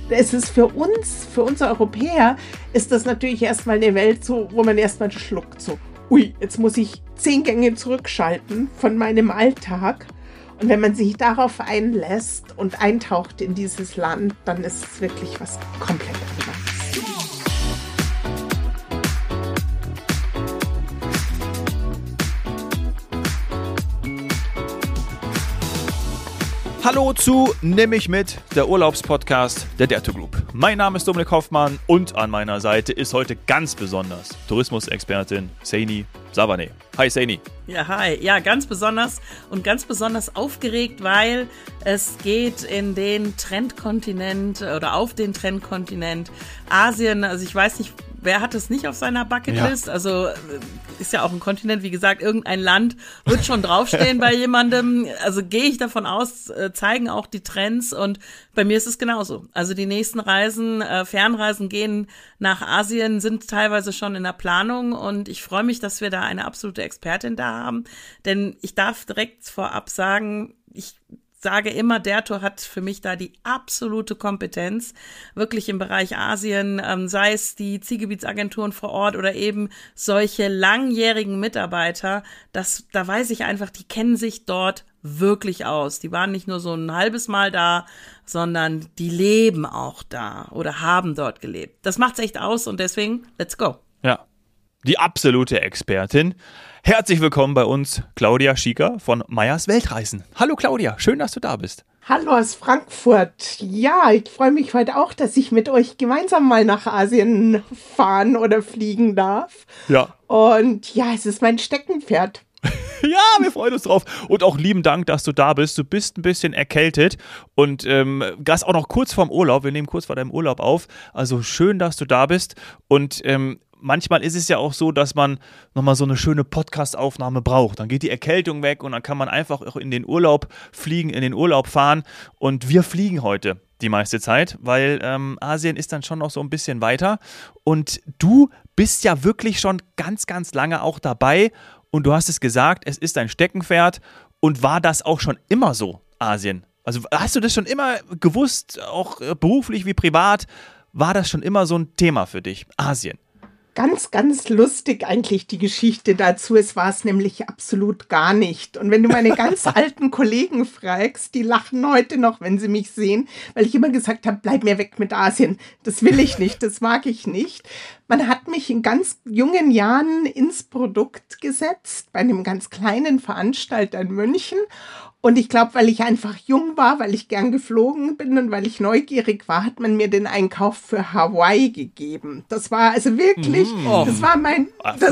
es ist für uns Europäer, ist das natürlich erstmal eine Welt, so, wo man erstmal schluckt, so, ui, jetzt muss ich 10 Gänge zurückschalten von meinem Alltag. Und wenn man sich darauf einlässt und eintaucht in dieses Land, dann ist es wirklich was komplett anderes. Hallo zu Nimm mich mit, der Urlaubspodcast der Dare to Group. Mein Name ist Dominik Hoffmann und an meiner Seite ist heute ganz besonders Tourismusexpertin Saini Savaneh. Hi Saini. Ja, hi. Ja, ganz besonders und ganz besonders aufgeregt, weil es geht in den Trendkontinent oder auf den Trendkontinent Asien. Also ich weiß nicht, wer hat es nicht auf seiner Bucketlist? Ja. Also ist ja auch ein Kontinent, wie gesagt, irgendein Land wird schon draufstehen bei jemandem. Also gehe ich davon aus, zeigen auch die Trends und bei mir ist es genauso. Also die nächsten Reisen, Fernreisen gehen nach Asien, sind teilweise schon in der Planung und ich freue mich, dass wir da eine absolute Expertin da haben, denn ich darf direkt vorab sagen, ich sage immer, Dare Tour hat für mich da die absolute Kompetenz, wirklich im Bereich Asien, sei es die Zielgebietsagenturen vor Ort oder eben solche langjährigen Mitarbeiter, da weiß ich einfach, die kennen sich dort wirklich aus. Die waren nicht nur so ein halbes Mal da, sondern die leben auch da oder haben dort gelebt. Das macht's echt aus und deswegen, let's go. Ja, die absolute Expertin. Herzlich willkommen bei uns, Claudia Schieker von Meyers Weltreisen. Hallo Claudia, schön, dass du da bist. Hallo aus Frankfurt. Ja, ich freue mich heute auch, dass ich mit euch gemeinsam mal nach Asien fahren oder fliegen darf. Ja. Und ja, es ist mein Steckenpferd. Ja, wir freuen uns drauf. Und auch lieben Dank, dass du da bist. Du bist ein bisschen erkältet und das auch noch kurz vorm Urlaub. Wir nehmen kurz vor deinem Urlaub auf. Also schön, dass du da bist. Und manchmal ist es ja auch so, dass man nochmal so eine schöne Podcast-Aufnahme braucht. Dann geht die Erkältung weg und dann kann man einfach auch in den Urlaub fliegen, in den Urlaub fahren. Und wir fliegen heute die meiste Zeit, weil Asien ist dann schon noch so ein bisschen weiter. Und du bist ja wirklich schon ganz, ganz lange auch dabei. Und du hast es gesagt, es ist dein Steckenpferd. Und war das auch schon immer so, Asien? Also hast du das schon immer gewusst, auch beruflich wie privat? War das schon immer so ein Thema für dich, Asien? Ganz, ganz lustig eigentlich die Geschichte dazu. Es war es nämlich absolut gar nicht. Und wenn du meine ganz alten Kollegen fragst, die lachen heute noch, wenn sie mich sehen, weil ich immer gesagt habe, bleib mir weg mit Asien. Das will ich nicht, das mag ich nicht. Man hat mich in ganz jungen Jahren ins Produkt gesetzt, bei einem ganz kleinen Veranstalter in München. Und ich glaube, weil ich einfach jung war, weil ich gern geflogen bin und weil ich neugierig war, hat man mir den Einkauf für Hawaii gegeben. Das war also wirklich, das war mein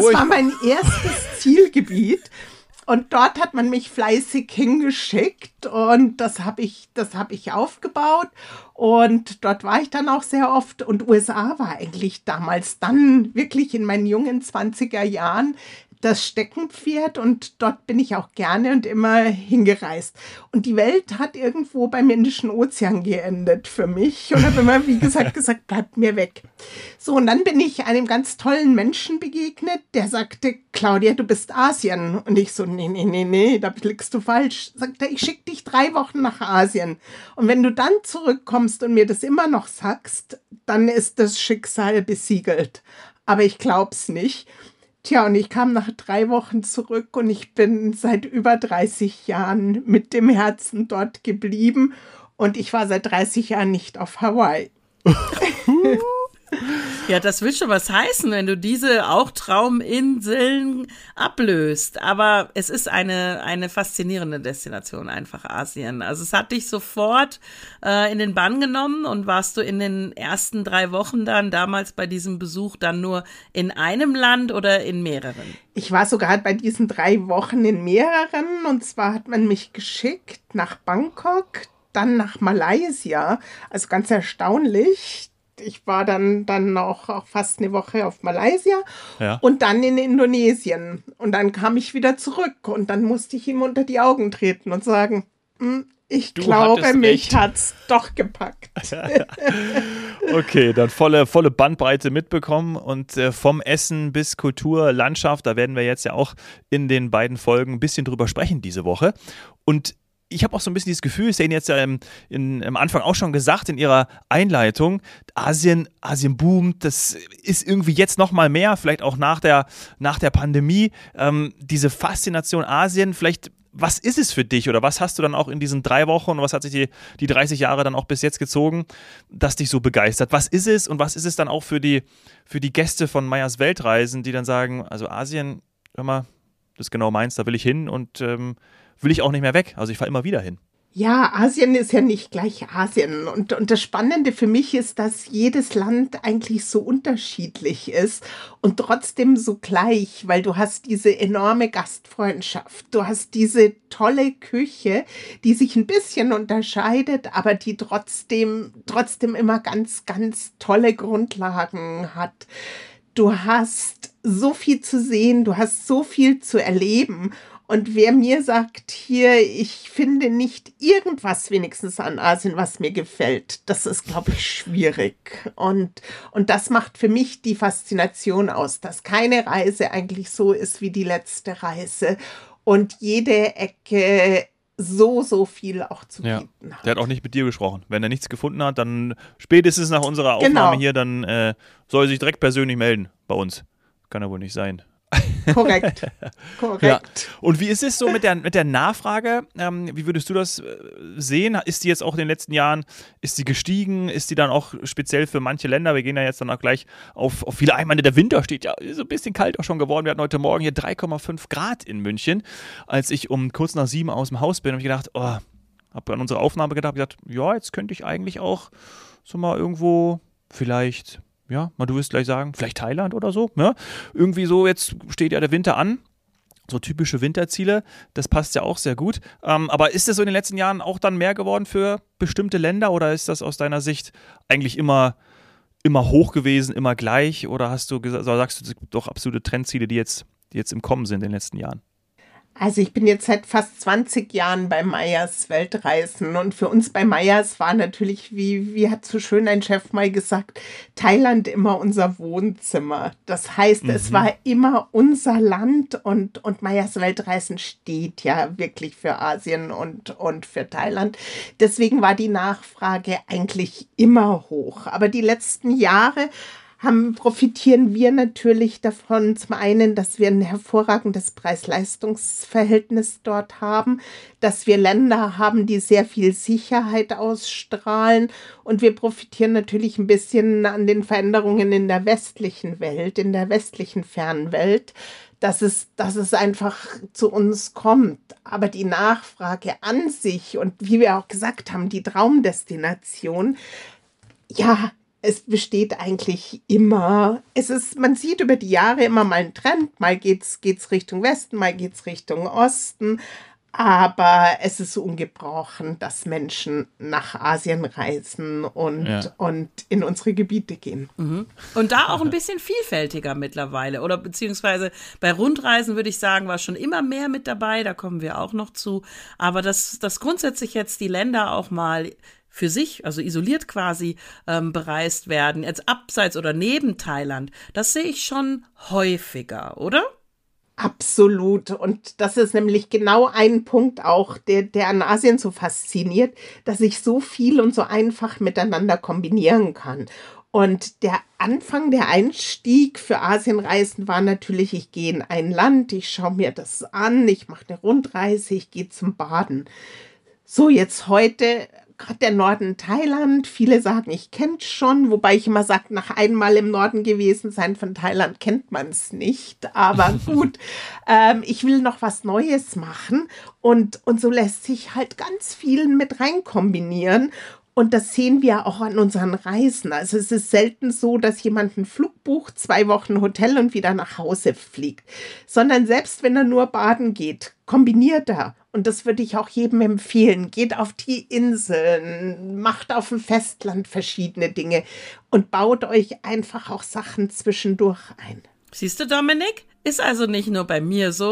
erstes Zielgebiet. Und dort hat man mich fleißig hingeschickt und das hab ich aufgebaut und dort war ich dann auch sehr oft und USA war eigentlich damals dann wirklich in meinen jungen 20er Jahren das Steckenpferd und dort bin ich auch gerne und immer hingereist. Und die Welt hat irgendwo beim Indischen Ozean geendet für mich und habe immer, wie gesagt, bleibt mir weg. So, und dann bin ich einem ganz tollen Menschen begegnet, der sagte, Claudia, du bist Asien. Und ich so, nee, da liegst du falsch. Sagt er, ich schicke dich 3 Wochen nach Asien. Und wenn du dann zurückkommst und mir das immer noch sagst, dann ist das Schicksal besiegelt. Aber ich glaub's nicht. Tja, und ich kam nach 3 Wochen zurück und ich bin seit über 30 Jahren mit dem Herzen dort geblieben und ich war seit 30 Jahren nicht auf Hawaii. Ja, das will schon was heißen, wenn du diese auch Trauminseln ablöst. Aber es ist eine faszinierende Destination, einfach Asien. Also es hat dich sofort in den Bann genommen und warst du in den ersten 3 Wochen dann damals bei diesem Besuch dann nur in einem Land oder in mehreren? Ich war sogar bei diesen 3 Wochen in mehreren und zwar hat man mich geschickt nach Bangkok, dann nach Malaysia. Also ganz erstaunlich. Ich war dann noch auch fast eine Woche auf Malaysia und dann in Indonesien. Und dann kam ich wieder zurück und dann musste ich ihm unter die Augen treten und sagen, ich glaube, mich hat's doch gepackt. Okay, dann volle Bandbreite mitbekommen und vom Essen bis Kultur, Landschaft, da werden wir jetzt ja auch in den beiden Folgen ein bisschen drüber sprechen diese Woche. Und ich habe auch so ein bisschen dieses Gefühl, ist ja Ihnen jetzt am Anfang auch schon gesagt in Ihrer Einleitung, Asien boomt, das ist irgendwie jetzt noch mal mehr, vielleicht auch nach der Pandemie, diese Faszination Asien, vielleicht, was ist es für dich oder was hast du dann auch in diesen 3 Wochen und was hat sich die 30 Jahre dann auch bis jetzt gezogen, das dich so begeistert? Was ist es und was ist es dann auch für die Gäste von Meyers Weltreisen, die dann sagen, also Asien, hör mal, das ist genau meins, da will ich hin und will ich auch nicht mehr weg. Also ich fahre immer wieder hin. Ja, Asien ist ja nicht gleich Asien. Und das Spannende für mich ist, dass jedes Land eigentlich so unterschiedlich ist und trotzdem so gleich, weil du hast diese enorme Gastfreundschaft, du hast diese tolle Küche, die sich ein bisschen unterscheidet, aber die trotzdem immer ganz, ganz tolle Grundlagen hat. Du hast so viel zu sehen, du hast so viel zu erleben. Und wer mir sagt, hier, ich finde nicht irgendwas wenigstens an Asien, was mir gefällt, das ist, glaube ich, schwierig. Und das macht für mich die Faszination aus, dass keine Reise eigentlich so ist wie die letzte Reise und jede Ecke so viel auch zu bieten hat. Der hat auch nicht mit dir gesprochen. Wenn er nichts gefunden hat, dann spätestens nach unserer Aufnahme hier, dann soll er sich direkt persönlich melden bei uns. Kann ja wohl nicht sein. Korrekt. Ja. Und wie ist es so mit der Nachfrage? Wie würdest du das sehen? Ist die jetzt auch in den letzten Jahren, ist die gestiegen? Ist die dann auch speziell für manche Länder? Wir gehen ja jetzt dann auch gleich auf viele ein. Der Winter steht ja so ein bisschen kalt auch schon geworden. Wir hatten heute Morgen hier 3,5 Grad in München. Als ich um kurz nach 7 aus dem Haus bin, habe ich gedacht, habe an unsere Aufnahme gedacht, ja, jetzt könnte ich eigentlich auch so mal irgendwo vielleicht... Ja, du wirst gleich sagen, vielleicht Thailand oder so. Ja? Irgendwie so, jetzt steht ja der Winter an. So typische Winterziele, das passt ja auch sehr gut. Aber ist das so in den letzten Jahren auch dann mehr geworden für bestimmte Länder oder ist das aus deiner Sicht eigentlich immer hoch gewesen, immer gleich? Oder sagst du, es gibt doch absolute Trendziele, die jetzt im Kommen sind in den letzten Jahren? Also ich bin jetzt seit fast 20 Jahren bei Meyers Weltreisen und für uns bei Meyers war natürlich, wie hat so schön ein Chef mal gesagt, Thailand immer unser Wohnzimmer. Das heißt, es war immer unser Land und Meyers Weltreisen steht ja wirklich für Asien und für Thailand. Deswegen war die Nachfrage eigentlich immer hoch. Aber die letzten Jahre profitieren wir natürlich davon, zum einen, dass wir ein hervorragendes Preis-Leistungs-Verhältnis dort haben, dass wir Länder haben, die sehr viel Sicherheit ausstrahlen und wir profitieren natürlich ein bisschen an den Veränderungen in der westlichen Welt, in der westlichen Fernwelt, dass es einfach zu uns kommt. Aber die Nachfrage an sich und wie wir auch gesagt haben, die Traumdestination, ja, es besteht eigentlich immer, man sieht über die Jahre immer mal einen Trend, mal geht's Richtung Westen, mal geht's Richtung Osten, aber es ist ungebrochen, dass Menschen nach Asien reisen und in unsere Gebiete gehen. Mhm. Und da auch ein bisschen vielfältiger mittlerweile oder beziehungsweise bei Rundreisen würde ich sagen, war schon immer mehr mit dabei, da kommen wir auch noch zu, aber dass grundsätzlich jetzt die Länder auch mal für sich, also isoliert quasi, bereist werden, jetzt abseits oder neben Thailand, das sehe ich schon häufiger, oder? Absolut. Und das ist nämlich genau ein Punkt auch, der an Asien so fasziniert, dass ich so viel und so einfach miteinander kombinieren kann. Und der Einstieg für Asienreisen war natürlich, ich gehe in ein Land, ich schaue mir das an, ich mache eine Rundreise, ich gehe zum Baden. So, jetzt heute gerade der Norden Thailand, viele sagen, ich kenne es schon, wobei ich immer sage, nach einmal im Norden gewesen sein von Thailand kennt man es nicht, aber gut, ich will noch was Neues machen und so lässt sich halt ganz viel mit rein kombinieren. Und das sehen wir auch an unseren Reisen. Also es ist selten so, dass jemand einen Flug bucht, 2 Wochen Hotel und wieder nach Hause fliegt. Sondern selbst wenn er nur baden geht, kombiniert er. Und das würde ich auch jedem empfehlen. Geht auf die Inseln, macht auf dem Festland verschiedene Dinge und baut euch einfach auch Sachen zwischendurch ein. Siehst du, Dominik? Ist also nicht nur bei mir so.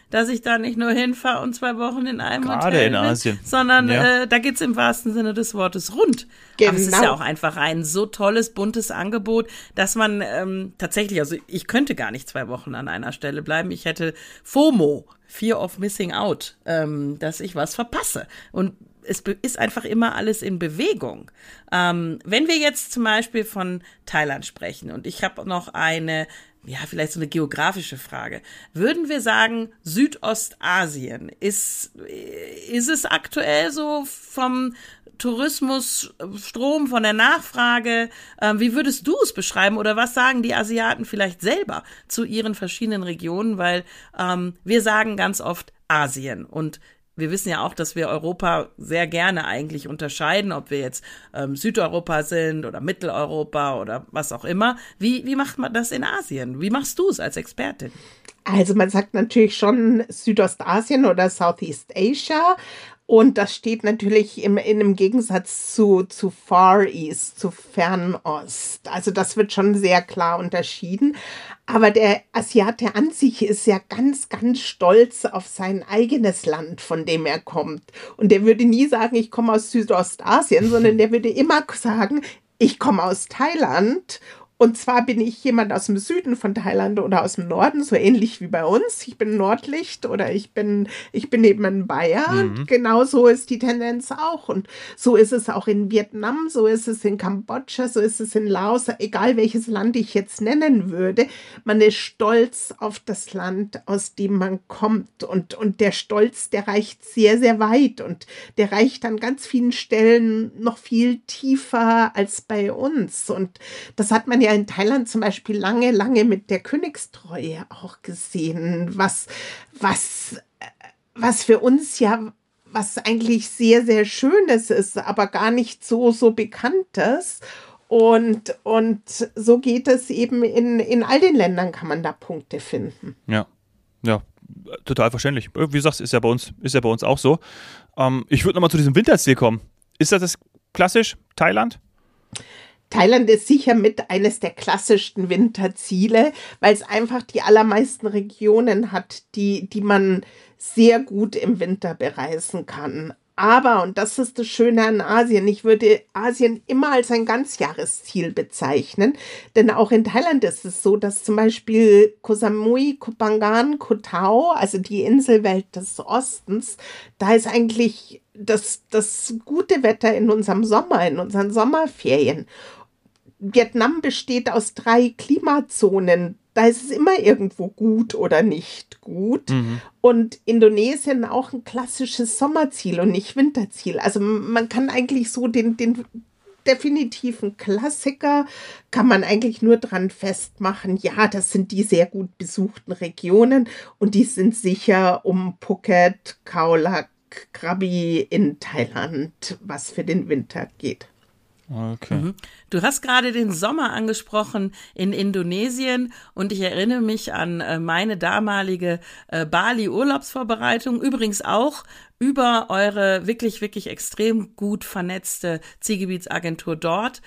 dass ich da nicht nur hinfahre und 2 Wochen in einem Gerade Hotel in bin, Asien. sondern Ja. da geht's im wahrsten Sinne des Wortes rund. Genau. Aber es ist ja auch einfach ein so tolles, buntes Angebot, dass man tatsächlich, also ich könnte gar nicht 2 Wochen an einer Stelle bleiben. Ich hätte FOMO, Fear of Missing Out, dass ich was verpasse. Und es ist einfach immer alles in Bewegung. Wenn wir jetzt zum Beispiel von Thailand sprechen und ich habe noch vielleicht so eine geografische Frage. Würden wir sagen, Südostasien, ist es aktuell so vom Tourismusstrom, von der Nachfrage, wie würdest du es beschreiben oder was sagen die Asiaten vielleicht selber zu ihren verschiedenen Regionen, weil wir sagen ganz oft Asien und wir wissen ja auch, dass wir Europa sehr gerne eigentlich unterscheiden, ob wir jetzt Südeuropa sind oder Mitteleuropa oder was auch immer. Wie macht man das in Asien? Wie machst du es als Expertin? Also man sagt natürlich schon Südostasien oder Southeast Asia. Und das steht natürlich in einem Gegensatz zu Far East, zu Fernost. Also das wird schon sehr klar unterschieden. Aber der Asiate an sich ist ja ganz, ganz stolz auf sein eigenes Land, von dem er kommt. Und der würde nie sagen, ich komme aus Südostasien, sondern der würde immer sagen, ich komme aus Thailand. Und zwar bin ich jemand aus dem Süden von Thailand oder aus dem Norden, so ähnlich wie bei uns. Ich bin Nordlicht oder ich bin eben ein Bayer. Mhm. Genau so ist die Tendenz auch. Und so ist es auch in Vietnam, so ist es in Kambodscha, so ist es in Laos. Egal welches Land ich jetzt nennen würde, man ist stolz auf das Land, aus dem man kommt. Und der Stolz, der reicht sehr, sehr weit. Und der reicht an ganz vielen Stellen noch viel tiefer als bei uns. Und das hat man ja in Thailand zum Beispiel lange, lange mit der Königstreue auch gesehen, was für uns ja was eigentlich sehr, sehr Schönes ist, aber gar nicht so Bekanntes. Und so geht es eben in all den Ländern, kann man da Punkte finden. Ja, total verständlich. Wie du sagst, ist ja bei uns auch so. Ich würde nochmal zu diesem Winterziel kommen. Ist das klassisch Thailand? Thailand ist sicher mit eines der klassischsten Winterziele, weil es einfach die allermeisten Regionen hat, die man sehr gut im Winter bereisen kann. Aber, und das ist das Schöne an Asien, ich würde Asien immer als ein Ganzjahresziel bezeichnen, denn auch in Thailand ist es so, dass zum Beispiel Koh Samui, Koh Phangan, Koh Tao, also die Inselwelt des Ostens, da ist eigentlich das gute Wetter in unserem Sommer, in unseren Sommerferien. Vietnam besteht aus 3 Klimazonen. Da ist es immer irgendwo gut oder nicht gut. Mhm. Und Indonesien auch ein klassisches Sommerziel und nicht Winterziel. Also man kann eigentlich so den definitiven Klassiker kann man eigentlich nur dran festmachen. Ja, das sind die sehr gut besuchten Regionen und die sind sicher um Phuket, Khao Lak, Krabi in Thailand, was für den Winter geht. Okay. Mhm. Du hast gerade den Sommer angesprochen in Indonesien und ich erinnere mich an meine damalige Bali-Urlaubsvorbereitung, übrigens auch über eure wirklich, wirklich extrem gut vernetzte Zielgebietsagentur dort.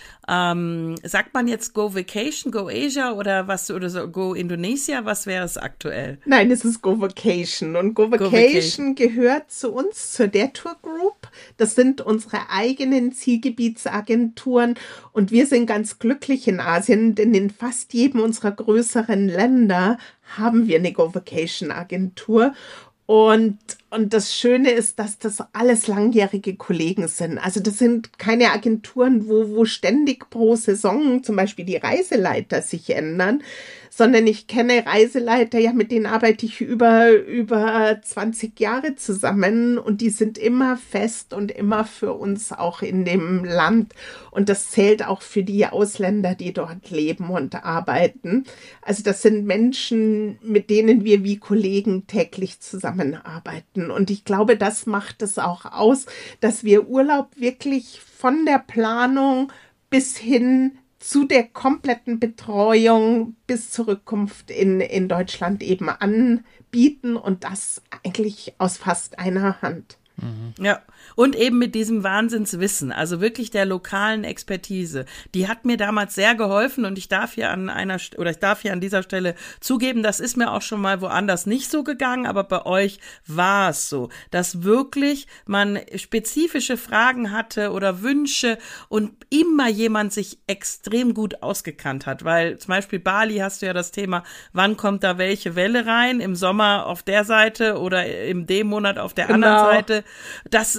Sagt man jetzt Go Vacation, Go Asia oder so, Go Indonesia? Was wäre es aktuell? Nein, es ist Go Vacation. Und Go Vacation gehört zu uns, zur Detour Group. Das sind unsere eigenen Zielgebietsagenturen. Und wir sind ganz glücklich in Asien, denn in fast jedem unserer größeren Länder haben wir eine Go Vacation Agentur. Und das Schöne ist, dass das alles langjährige Kollegen sind. Also das sind keine Agenturen, wo ständig pro Saison zum Beispiel die Reiseleiter sich ändern, sondern ich kenne Reiseleiter, ja, mit denen arbeite ich über 20 Jahre zusammen und die sind immer fest und immer für uns auch in dem Land. Und das zählt auch für die Ausländer, die dort leben und arbeiten. Also das sind Menschen, mit denen wir wie Kollegen täglich zusammenarbeiten. Und ich glaube, das macht es auch aus, dass wir Urlaub wirklich von der Planung bis hin zu der kompletten Betreuung bis zur Rückkunft in Deutschland eben anbieten und das eigentlich aus fast einer Hand. Ja, Und eben mit diesem Wahnsinnswissen, also wirklich der lokalen Expertise. Die hat mir damals sehr geholfen und ich darf hier an dieser Stelle zugeben, das ist mir auch schon mal woanders nicht so gegangen, aber bei euch war es so, dass wirklich man spezifische Fragen hatte oder Wünsche und immer jemand sich extrem gut ausgekannt hat, weil zum Beispiel Bali hast du ja das Thema, wann kommt da welche Welle rein, im Sommer auf der Seite oder im D-Monat auf der anderen Seite. Das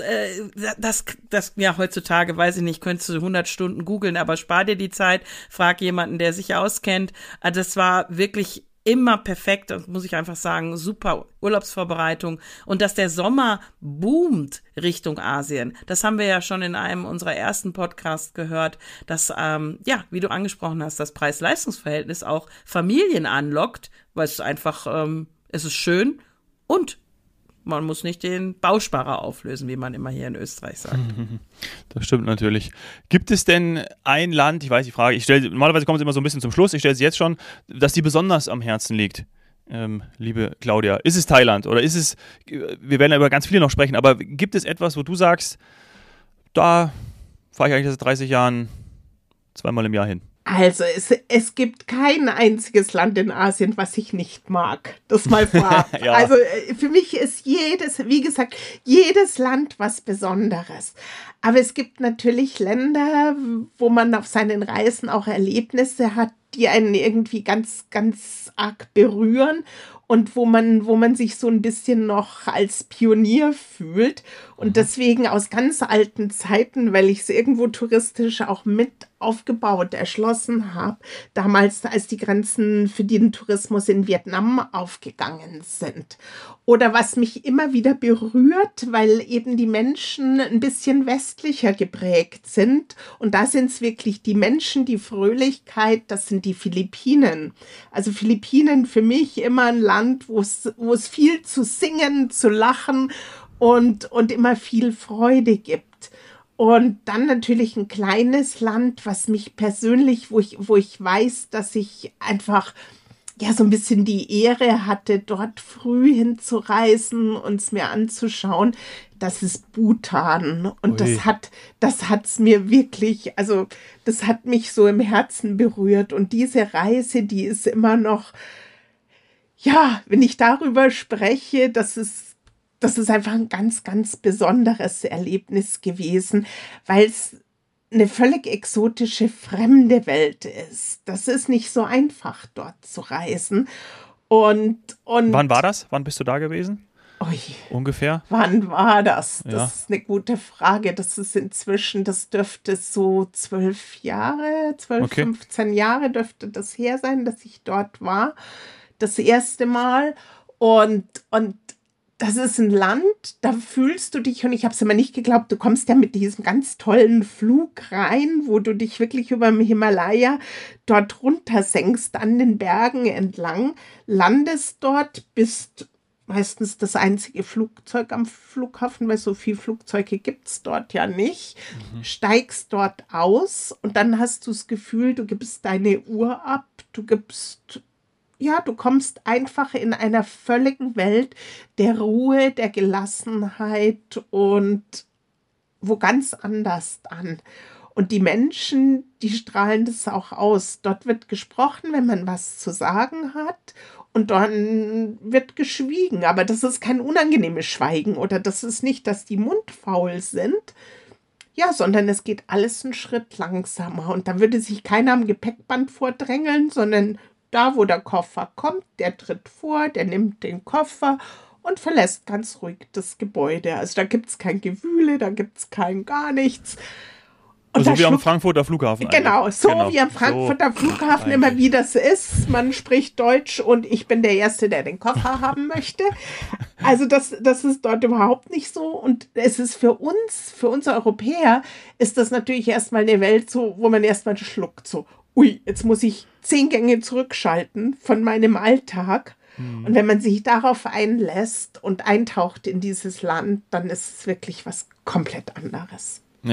ja, heutzutage, weiß ich nicht, könntest du 100 Stunden googeln, aber spar dir die Zeit, frag jemanden, der sich auskennt. Also das war wirklich immer perfekt, das muss ich einfach sagen, super Urlaubsvorbereitung. Und dass der Sommer boomt Richtung Asien, das haben wir ja schon in einem unserer ersten Podcasts gehört, dass, ja, wie du angesprochen hast, das Preis-Leistungs-Verhältnis auch Familien anlockt, weil es einfach, es ist schön und man muss nicht den Bausparer auflösen, wie man immer hier in Österreich sagt. Das stimmt natürlich. Gibt es denn ein Land, ich weiß die Frage, normalerweise kommt es immer so ein bisschen zum Schluss, ich stelle sie jetzt schon, dass die besonders am Herzen liegt, liebe Claudia. Ist es Thailand oder ist es, wir werden ja über ganz viele noch sprechen, aber gibt es etwas, wo du sagst, da fahre ich eigentlich seit 30 Jahren 2-mal im Jahr hin? Also es gibt kein einziges Land in Asien, was ich nicht mag. Das mal vorab. Ja. Also für mich ist jedes Land was Besonderes. Aber es gibt natürlich Länder, wo man auf seinen Reisen auch Erlebnisse hat, die einen irgendwie ganz, ganz arg berühren und wo man sich so ein bisschen noch als Pionier fühlt. Und deswegen aus ganz alten Zeiten, weil ich es irgendwo touristisch auch mit aufgebaut, erschlossen habe, damals, als die Grenzen für den Tourismus in Vietnam aufgegangen sind. Oder was mich immer wieder berührt, weil eben die Menschen ein bisschen westlicher geprägt sind. Und da sind es wirklich die Menschen, die Fröhlichkeit, das sind die Philippinen. Also Philippinen für mich immer ein Land, wo es viel zu singen, zu lachen und immer viel Freude gibt. Und dann natürlich ein kleines Land, was mich persönlich, wo ich weiß, dass ich einfach ja so ein bisschen die Ehre hatte, dort früh hinzureisen und es mir anzuschauen, das ist Bhutan. Und das hat's mir wirklich, also das hat mich so im Herzen berührt. Und diese Reise, die ist immer noch, ja, wenn ich darüber spreche, das ist einfach ein ganz, ganz besonderes Erlebnis gewesen, weil es eine völlig exotische, fremde Welt ist. Das ist nicht so einfach, dort zu reisen. Und wann war das? Wann bist du da gewesen? Ui, ungefähr? Wann war das? Das ja. ist eine gute Frage. Das ist inzwischen, das dürfte so 12, 15 Jahre dürfte das her sein, dass ich dort war. Das erste Mal. Und das ist ein Land, da fühlst du dich, und ich habe es immer nicht geglaubt, du kommst ja mit diesem ganz tollen Flug rein, wo du dich wirklich über dem Himalaya dort runter senkst, an den Bergen entlang, landest dort, bist meistens das einzige Flugzeug am Flughafen, weil so viele Flugzeuge gibt es dort ja nicht, steigst dort aus und dann hast du das Gefühl, du gibst deine Uhr ab, du kommst einfach in einer völligen Welt der Ruhe, der Gelassenheit und wo ganz anders an. Und die Menschen, die strahlen das auch aus. Dort wird gesprochen, wenn man was zu sagen hat, und dann wird geschwiegen. Aber das ist kein unangenehmes Schweigen oder das ist nicht, dass die mundfaul sind, ja, sondern es geht alles einen Schritt langsamer. Und da würde sich keiner am Gepäckband vordrängeln, sondern da, wo der Koffer kommt, der tritt vor, der nimmt den Koffer und verlässt ganz ruhig das Gebäude. Also da gibt es kein Gewühle, da gibt es gar nichts. Und so wie am Frankfurter Flughafen. Genau, wie am Frankfurter Flughafen immer wie das ist. Man spricht Deutsch und ich bin der Erste, der den Koffer haben möchte. Also das ist dort überhaupt nicht so. Und es ist für uns Europäer, ist das natürlich erstmal eine Welt, so, wo man erstmal schluckt, so, ui, jetzt muss ich 10 Gänge zurückschalten von meinem Alltag. Und wenn man sich darauf einlässt und eintaucht in dieses Land, dann ist es wirklich was komplett anderes. Ja,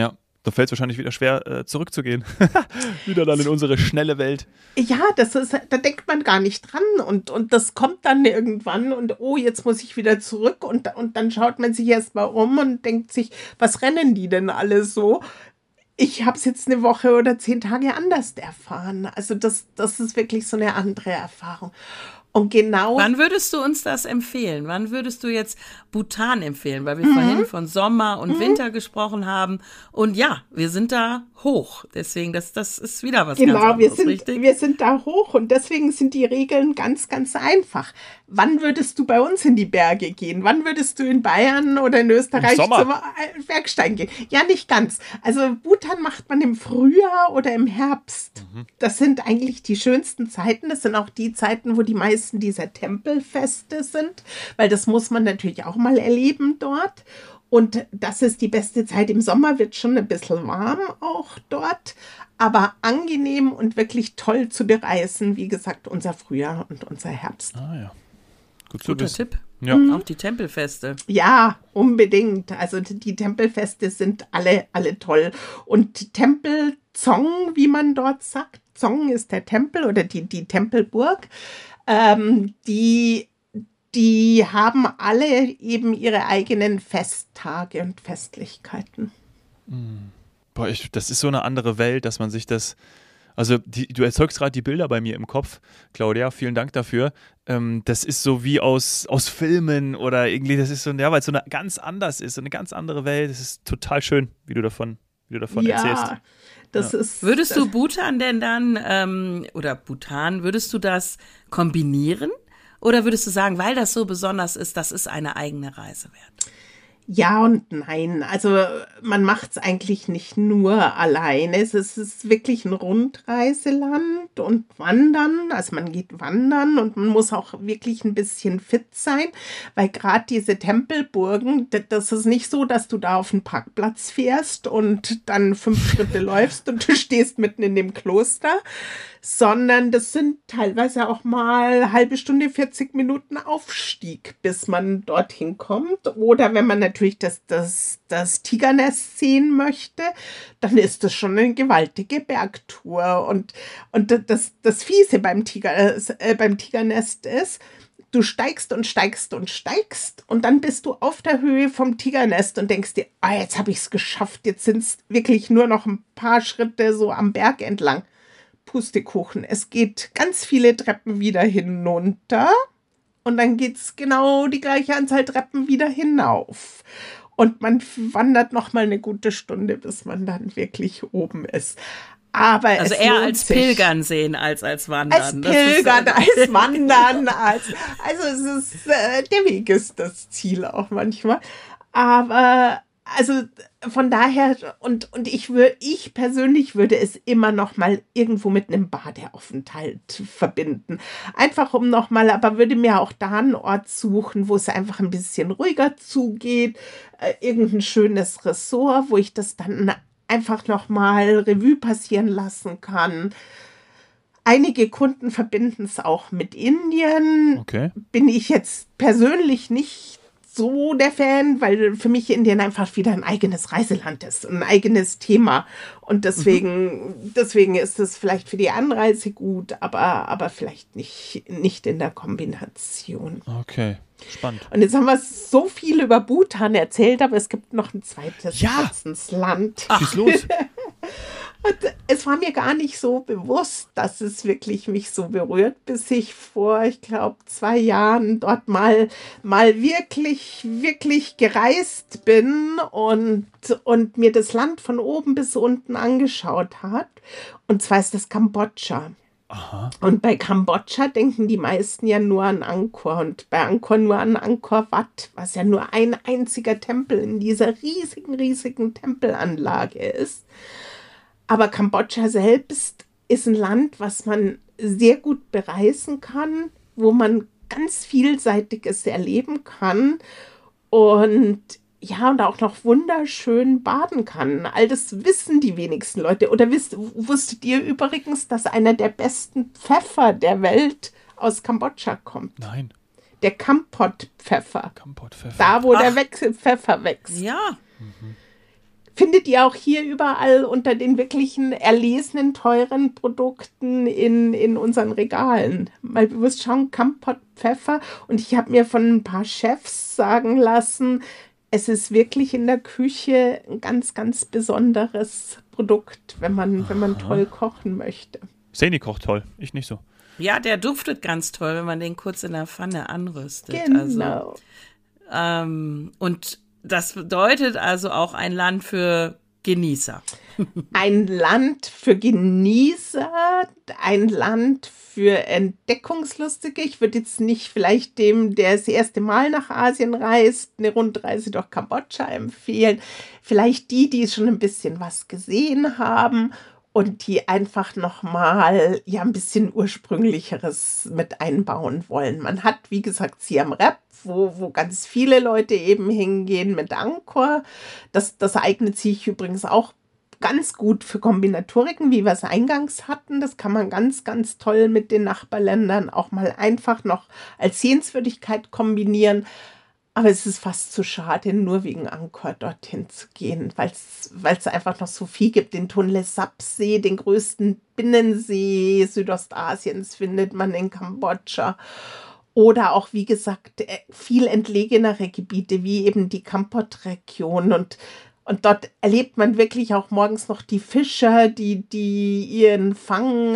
Da fällt es wahrscheinlich wieder schwer, zurückzugehen. Wieder dann in unsere schnelle Welt. Ja, da denkt man gar nicht dran und das kommt dann irgendwann und oh, jetzt muss ich wieder zurück und dann schaut man sich erstmal um und denkt sich, was rennen die denn alle so? Ich habe es jetzt eine Woche oder 10 Tage anders erfahren. Also das ist wirklich so eine andere Erfahrung. Und genau. Wann würdest du uns das empfehlen? Wann würdest du jetzt Bhutan empfehlen? Weil wir vorhin von Sommer und Winter gesprochen haben. Und ja, wir sind da hoch. Deswegen, das ist wieder was ganz anderes, richtig? Wir sind da hoch und deswegen sind die Regeln ganz, ganz einfach. Wann würdest du bei uns in die Berge gehen? Wann würdest du in Bayern oder in Österreich zum Bergsteigen gehen? Ja, nicht ganz. Also Bhutan macht man im Frühjahr oder im Herbst. Das sind eigentlich die schönsten Zeiten. Das sind auch die Zeiten, wo die meisten dieser Tempelfeste sind, weil das muss man natürlich auch mal erleben dort. Und das ist die beste Zeit. Im Sommer wird schon ein bisschen warm auch dort, aber angenehm und wirklich toll zu bereisen. Wie gesagt, unser Frühjahr und unser Herbst. Ah ja, guter Tipp. Ja. Auch die Tempelfeste. Ja, unbedingt. Also die Tempelfeste sind alle toll. Und Tempel Dzong, wie man dort sagt, Dzong ist der Tempel oder die Tempelburg, die haben alle eben ihre eigenen Festtage und Festlichkeiten. Boah, das ist so eine andere Welt, dass man sich das, also du erzeugst gerade die Bilder bei mir im Kopf, Claudia, vielen Dank dafür. Das ist so wie aus Filmen oder irgendwie, das ist so, ja, weil es so eine ganz anders ist, so eine ganz andere Welt. Das ist total schön, wie du davon erzählst. Das ist. Würdest du Bhutan denn dann, oder Bhutan, würdest du das kombinieren? Oder würdest du sagen, weil das so besonders ist, das ist eine eigene Reise wert? Ja und nein. Also man macht es eigentlich nicht nur alleine. Es ist wirklich ein Rundreiseland und Wandern. Also man geht wandern und man muss auch wirklich ein bisschen fit sein, weil gerade diese Tempelburgen, das ist nicht so, dass du da auf den Parkplatz fährst und dann 5 Schritte läufst und du stehst mitten in dem Kloster, sondern das sind teilweise auch mal eine halbe Stunde, 40 Minuten Aufstieg, bis man dorthin kommt. Oder wenn man natürlich das Tigernest sehen möchte, dann ist das schon eine gewaltige Bergtour. Und das Fiese beim Tigernest ist, du steigst und steigst und steigst und dann bist du auf der Höhe vom Tigernest und denkst dir, jetzt habe ich es geschafft, jetzt sind es wirklich nur noch ein paar Schritte so am Berg entlang. Pustekuchen. Es geht ganz viele Treppen wieder hinunter und dann geht es genau die gleiche Anzahl Treppen wieder hinauf. Und man wandert noch mal eine gute Stunde, bis man dann wirklich oben ist. Aber also es eher lohnt als sich. Pilgern sehen als Wandern. Als Pilgern, als Wandern. Also es ist, der Weg ist das Ziel auch manchmal. Aber also von daher, und ich persönlich würde es immer noch mal irgendwo mit einem Badeaufenthalt verbinden. Einfach aber würde mir auch da einen Ort suchen, wo es einfach ein bisschen ruhiger zugeht, irgendein schönes Ressort, wo ich das dann einfach noch mal Revue passieren lassen kann. Einige Kunden verbinden es auch mit Indien. Okay. Bin ich jetzt persönlich nicht so der Fan, weil für mich Indien einfach wieder ein eigenes Reiseland ist, ein eigenes Thema. Und deswegen ist es vielleicht für die Anreise gut, aber vielleicht nicht in der Kombination. Okay, spannend. Und jetzt haben wir so viel über Bhutan erzählt, aber es gibt noch ein zweites Herzensland. Schieß los. Und es war mir gar nicht so bewusst, dass es wirklich mich so berührt, bis ich vor, ich glaube, 2 Jahren dort mal wirklich, wirklich gereist bin und mir das Land von oben bis unten angeschaut hat. Und zwar ist das Kambodscha. Aha. Und bei Kambodscha denken die meisten ja nur an Angkor und bei Angkor nur an Angkor Wat, was ja nur ein einziger Tempel in dieser riesigen, riesigen Tempelanlage ist. Aber Kambodscha selbst ist ein Land, was man sehr gut bereisen kann, wo man ganz Vielseitiges erleben kann und auch noch wunderschön baden kann. All das wissen die wenigsten Leute. Oder wusstet ihr übrigens, dass einer der besten Pfeffer der Welt aus Kambodscha kommt? Nein. Der Kampot-Pfeffer. Kampot-Pfeffer. Da, wo der Pfeffer wächst. Ja. findet ihr auch hier überall unter den wirklichen erlesenen, teuren Produkten in unseren Regalen. Mal bewusst schauen, Kampott Pfeffer. Und ich habe mir von ein paar Chefs sagen lassen, es ist wirklich in der Küche ein ganz, ganz besonderes Produkt, wenn man toll kochen möchte. Seni kocht toll, ich nicht so. Ja, der duftet ganz toll, wenn man den kurz in der Pfanne anrüstet. Genau. Und das bedeutet also auch ein Land für Genießer. Ein Land für Genießer, ein Land für Entdeckungslustige. Ich würde jetzt nicht vielleicht dem, der das erste Mal nach Asien reist, eine Rundreise durch Kambodscha empfehlen. Vielleicht die schon ein bisschen was gesehen haben und die einfach nochmal ein bisschen Ursprünglicheres mit einbauen wollen. Man hat, wie gesagt, Siem Reap, wo ganz viele Leute eben hingehen mit Angkor. Das eignet sich übrigens auch ganz gut für Kombinatoriken, wie wir es eingangs hatten. Das kann man ganz, ganz toll mit den Nachbarländern auch mal einfach noch als Sehenswürdigkeit kombinieren. Aber es ist fast zu schade, nur wegen Angkor dorthin zu gehen, weil es einfach noch so viel gibt. Den Tonle Sap-See, den größten Binnensee Südostasiens, findet man in Kambodscha. Oder auch, wie gesagt, viel entlegenere Gebiete, wie eben die Kampot-Region. Und dort erlebt man wirklich auch morgens noch die Fischer, die ihren Fang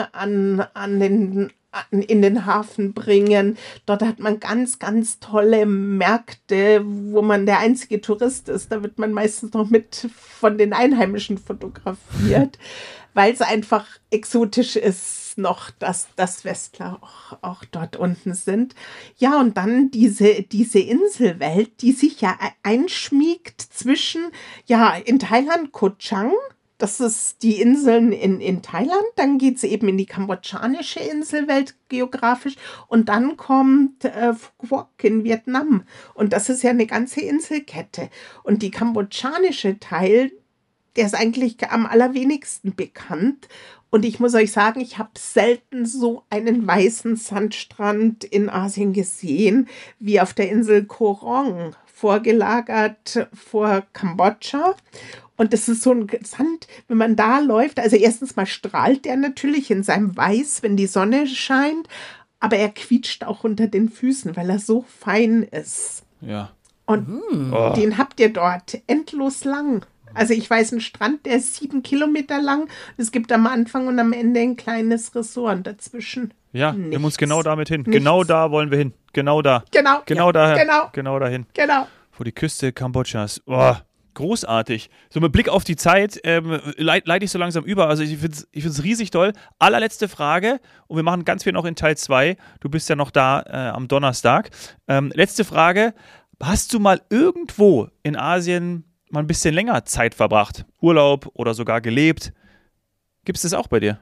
in den Hafen bringen. Dort hat man ganz, ganz tolle Märkte, wo man der einzige Tourist ist. Da wird man meistens noch mit von den Einheimischen fotografiert, weil es einfach exotisch ist noch, dass Westler auch dort unten sind. Ja, und dann diese Inselwelt, die sich ja einschmiegt zwischen, in Thailand Koh Chang, das ist die Inseln in Thailand, dann geht es eben in die kambodschanische Inselwelt geografisch und dann kommt Phu Quoc in Vietnam und das ist ja eine ganze Inselkette und die kambodschanische Teil, der ist eigentlich am allerwenigsten bekannt und ich muss euch sagen, ich habe selten so einen weißen Sandstrand in Asien gesehen wie auf der Insel Koh Rong, vorgelagert vor Kambodscha. Und das ist so ein Sand, wenn man da läuft, also erstens mal strahlt der natürlich in seinem Weiß, wenn die Sonne scheint, aber er quietscht auch unter den Füßen, weil er so fein ist. Ja. Und den habt ihr dort endlos lang. Also ich weiß, ein Strand, der ist 7 Kilometer lang. Es gibt am Anfang und am Ende ein kleines Ressort und dazwischen. Ja, nichts. Wir müssen genau damit hin. Nichts. Genau da wollen wir hin. Genau da. Genau dahin. Genau dahin. Genau. Vor die Küste Kambodschas. Oh, großartig. So mit Blick auf die Zeit leite ich so langsam über. Also ich finde es riesig toll. Allerletzte Frage und wir machen ganz viel noch in Teil 2. Du bist ja noch da am Donnerstag. Letzte Frage. Hast du mal irgendwo in Asien mal ein bisschen länger Zeit verbracht? Urlaub oder sogar gelebt? Gibt es das auch bei dir?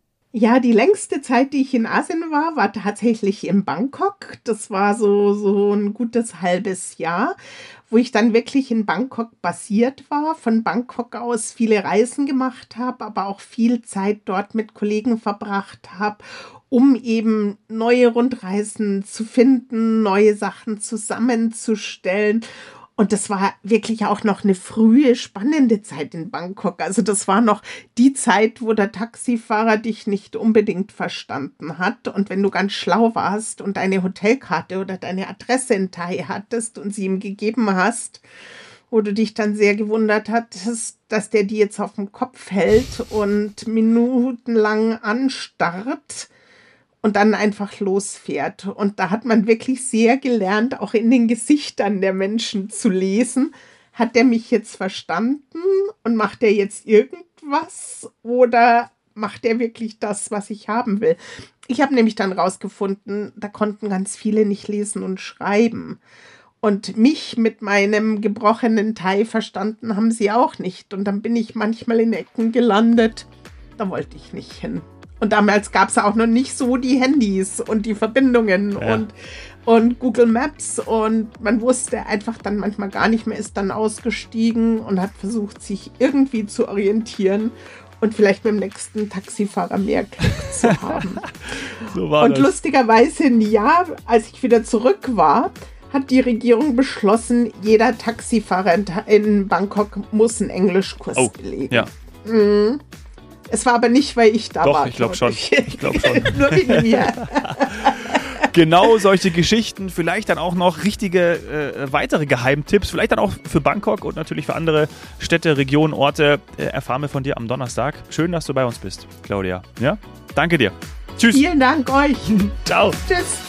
Ja, die längste Zeit, die ich in Asien war tatsächlich in Bangkok. Das war so ein gutes halbes Jahr, wo ich dann wirklich in Bangkok basiert war, von Bangkok aus viele Reisen gemacht habe, aber auch viel Zeit dort mit Kollegen verbracht habe, um eben neue Rundreisen zu finden, neue Sachen zusammenzustellen. Und das war wirklich auch noch eine frühe, spannende Zeit in Bangkok. Also das war noch die Zeit, wo der Taxifahrer dich nicht unbedingt verstanden hat. Und wenn du ganz schlau warst und deine Hotelkarte oder deine Adresse in Thai hattest und sie ihm gegeben hast, wo du dich dann sehr gewundert hattest, dass der die jetzt auf dem Kopf hält und minutenlang anstarrt und dann einfach losfährt. Und da hat man wirklich sehr gelernt, auch in den Gesichtern der Menschen zu lesen. Hat der mich jetzt verstanden und macht er jetzt irgendwas oder macht er wirklich das, was ich haben will? Ich habe nämlich dann rausgefunden, da konnten ganz viele nicht lesen und schreiben. Und mich mit meinem gebrochenen Thai verstanden haben sie auch nicht. Und dann bin ich manchmal in Ecken gelandet. Da wollte ich nicht hin. Und damals gab es auch noch nicht so die Handys und die Verbindungen und Google Maps. Und man wusste einfach dann manchmal gar nicht mehr, ist dann ausgestiegen und hat versucht, sich irgendwie zu orientieren und vielleicht mit dem nächsten Taxifahrer mehr Glück zu haben. So war und das. Lustigerweise ein Jahr, als ich wieder zurück war, hat die Regierung beschlossen, jeder Taxifahrer in Bangkok muss einen Englischkurs belegen. Ja. Es war aber nicht, weil ich da war. Doch, ich glaube schon. Nur wegen mir. Genau solche Geschichten, vielleicht dann auch noch richtige weitere Geheimtipps, vielleicht dann auch für Bangkok und natürlich für andere Städte, Regionen, Orte, erfahren wir von dir am Donnerstag. Schön, dass du bei uns bist, Claudia. Ja? Danke dir. Tschüss. Vielen Dank euch. Ciao. Tschüss.